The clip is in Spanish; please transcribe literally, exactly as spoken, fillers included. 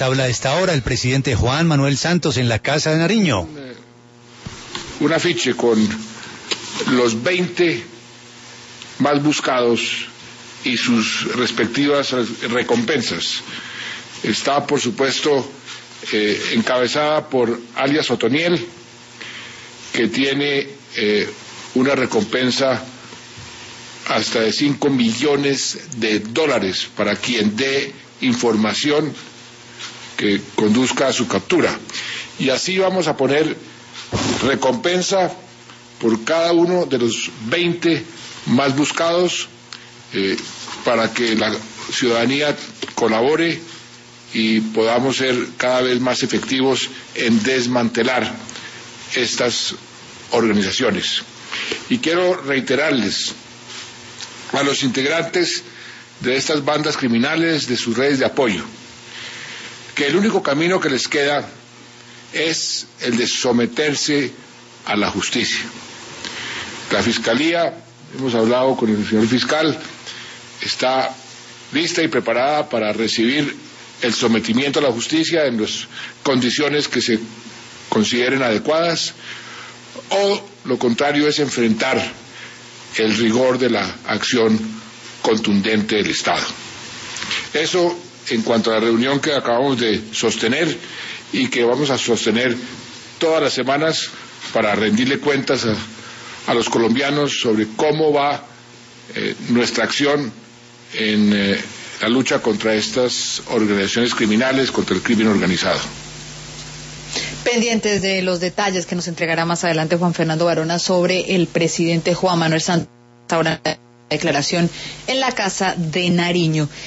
Les habla a esta hora el presidente Juan Manuel Santos en la Casa de Nariño. Un, un afiche con los veinte más buscados y sus respectivas recompensas. Está, por supuesto, eh, encabezada por alias Otoniel, que tiene eh, una recompensa hasta de cinco millones de dólares para quien dé información que conduzca a su captura. Y así vamos a poner recompensa por cada uno de los veinte más buscados eh, para que la ciudadanía colabore y podamos ser cada vez más efectivos en desmantelar estas organizaciones. Y quiero reiterarles a los integrantes de estas bandas criminales, de sus redes de apoyo, que el único camino que les queda es el de someterse a la justicia. La Fiscalía, hemos hablado con el señor fiscal, está lista y preparada para recibir el sometimiento a la justicia en las condiciones que se consideren adecuadas, o lo contrario es enfrentar el rigor de la acción contundente del Estado. Eso en cuanto a la reunión que acabamos de sostener y que vamos a sostener todas las semanas para rendirle cuentas a, a los colombianos sobre cómo va eh, nuestra acción en eh, la lucha contra estas organizaciones criminales, contra el crimen organizado. Pendientes de los detalles que nos entregará más adelante Juan Fernando Varona sobre el presidente Juan Manuel Santos, ahora declaración en la Casa de Nariño.